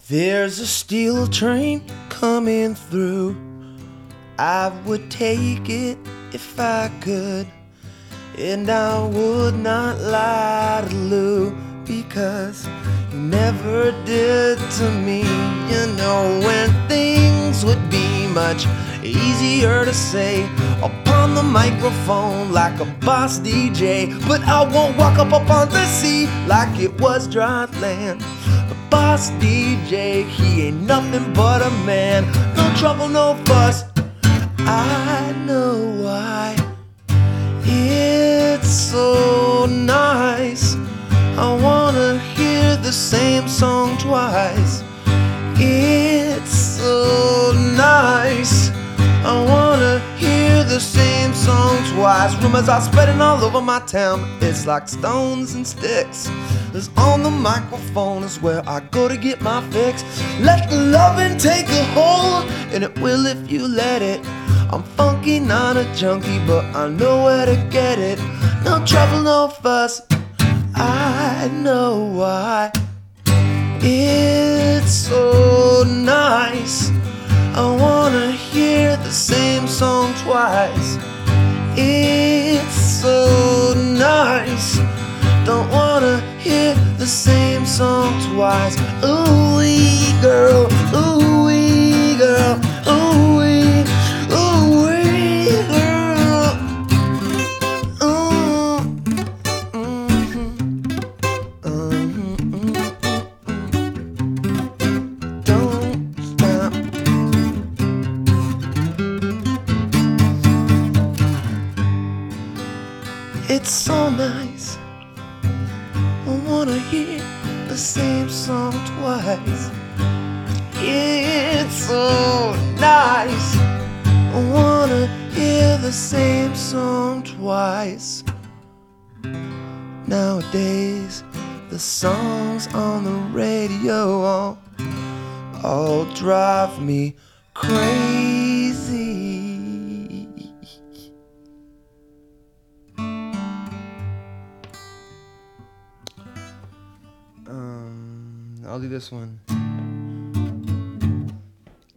There's a steel train coming through. I would take it if I could, and I would not lie to Lou, because you never did to me. You know, when things would be much easier to say upon the microphone like a boss DJ. But I won't walk up on the sea like it was dry land. The boss DJ, he ain't nothing but a man. No trouble, no fuss, I know why. It's so nice, I wanna hear the same song twice. It's so nice, I wanna hear the same song twice. Rumors are spreading all over my town, it's like stones and sticks. Cause on the microphone is where I go to get my fix. Let the loving take a hold, and it will if you let it. I'm funky, not a junkie, but I know where to get it. No trouble, no fuss, I know why. It's so nice, I wanna hear the same song twice. It's so nice, don't wanna hear the same song twice. Ooh-wee girl, ooh-wee girl, ooh-wee, ooh-wee girl. Don't stop. It's so nice, I wanna hear the same song twice. It's so nice, I wanna hear the same song twice. Nowadays, the songs on the radio all drive me crazy. I'll do this one.